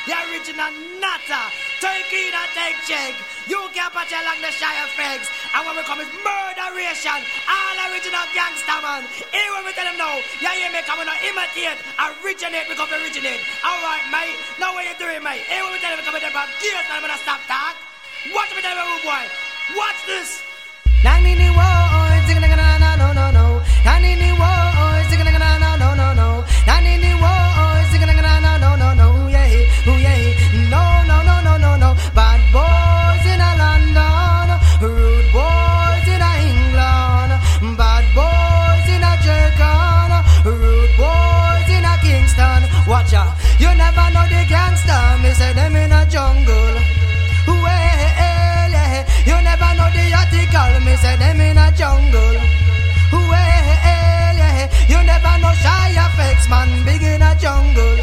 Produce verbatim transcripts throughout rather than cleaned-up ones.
the original Natta. Turkey that take check. You can't patch along the shy effects. And when we come is murderation. All original gangster man. Here when we tell them no. Yeah, yeah, me coming to imitate. Originate, we come to originate. Alright, mate. Now what you doing, mate? Here when we tell them we come to them gears, man, I'm gonna stop talk. Watch me tell them, rude boy. Watch this. Nanini wo, zing na na na no no no. Nanini wo, zing na na na no no no. Nanini wo, zing na na na no no no. Yeah, oh yeah. No no no no no no. Bad boys in a London, rude boys in a England. Bad boys in a Jamaica, rude boys in a Kingston. Watch out, you never know the gangster. Me say them in a jungle. You never know the article, me say them in a jungle. Well, yeah. You never know shy effects, man, big in a jungle.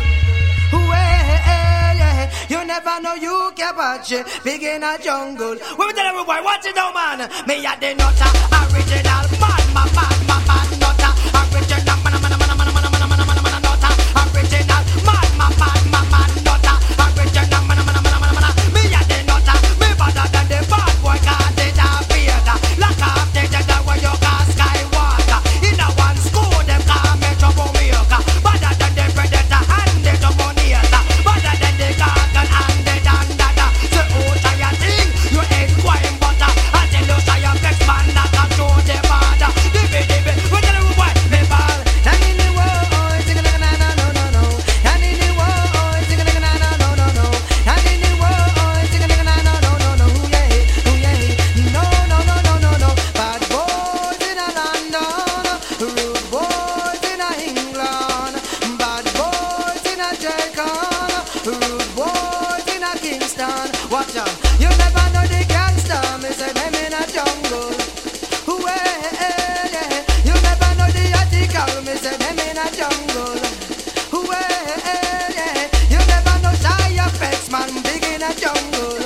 Well, yeah. You never know you Kapache, big in a jungle. When we tell everybody, watch it now, man. Me a the nutter, original man, man, man, man, man, nutter, original man, man, man, man, man, man, man, man, man, man, nutter, original man, man, man, man, man, nutter, original man, man, man, man, man, man. Me a the nutter, me better than the bad boy, 'cause they a fear. Lock up the judge where you call Skywalker. In a one school, them call me troublemaker. Better than the predator and the dominator. Better than the garden and the dandada. So who try a thing? You ain't quite butter. I tell you, say your best man that can show the border. Dibby dibby, we tell you what, me ball. Nanini wo, zing na na na no no no. Nanini wo, zing na na na no no no. Nanini wo, zing na na na no no no. Yeah, oh yeah. No no no no no no. Bad boys in a London, rude boys in a England. Bad boys in a Jamaica, rude boys in a Kingston. Watch out, you never know the gangster. Me say them in a jungle. Well, yeah. You never know the article. Me say them in a jungle. Well, yeah. You never know shy effects, man, big in a jungle.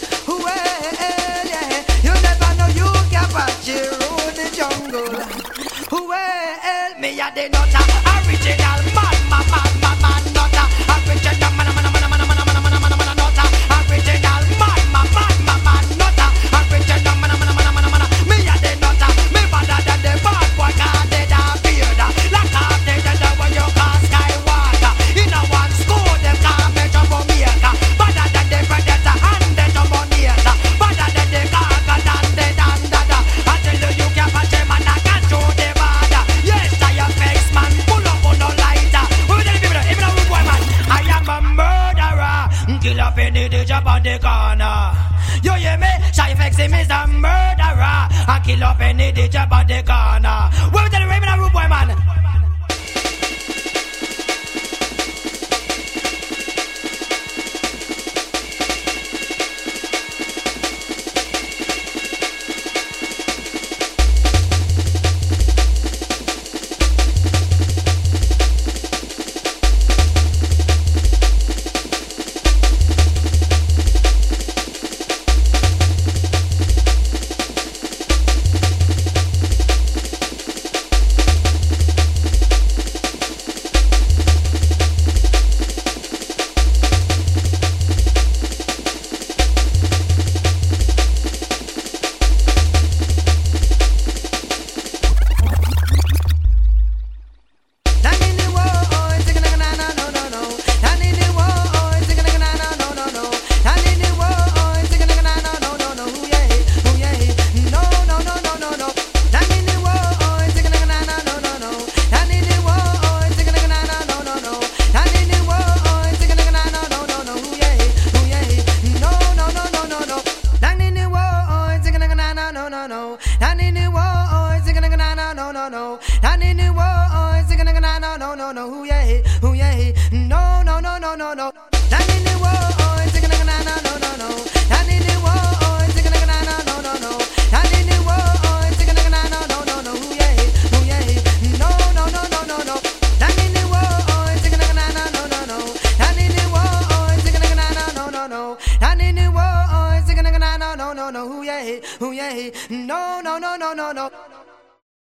Well, yeah. You never know you Kapache, rule the jungle. Well, Me a the nutter, original man, man, man, man, man, nutter, original man, man, man, man, man, man, man, man, man, man, nutter, original man, man, man, man, man, nutter, original man, man, man, man, man. Me a the nutter, me better than the bad boy, 'cause they a fear. Lock up the judge where you call Skywalker. In a one school, them call me troublemaker. Better than the predator and the dominator. Better than the garden and the dandada. I tell you, you can't patch him and I can't show the border. Yes, I am face man, pull up on no lighter. What we tell the people, even a rude boy man, I am a murderer. Kill up any the job on the corner. You hear me? Shy Fexim is a murderer. I kill up any the job on the corner. What we tell the even a rude boy man. Nanini wo, zing na na na no no no. Nanini wo, zing na na na no no no. Nanini wo, zing na na na no no no. Yeah, oh yeah. No no no no no no. Nanini wo, zing na na na no no no. Nanini wo, zing na na na no no no. Nanini wo, zing na na na no no no. Yeah, oh yeah. No no no no no no. Nanini wo, zing na na na no no no. Nanini wo, zing na na na no no no. Nanini wo, zing na na na no no no. Yeah, oh yeah. No no no no no no. Nanini wo, zing na na na no no no. Nanini wo, zing na na na no no no. Nanini wo, zing na na na no no no. Yeah, oh yeah. No no no no no no. Nanini wo, zing na na na no no no. Nanini wo, zing na na na no no no. Nanini wo, zing na na na no no no. Yeah, oh yeah. No no no no no no.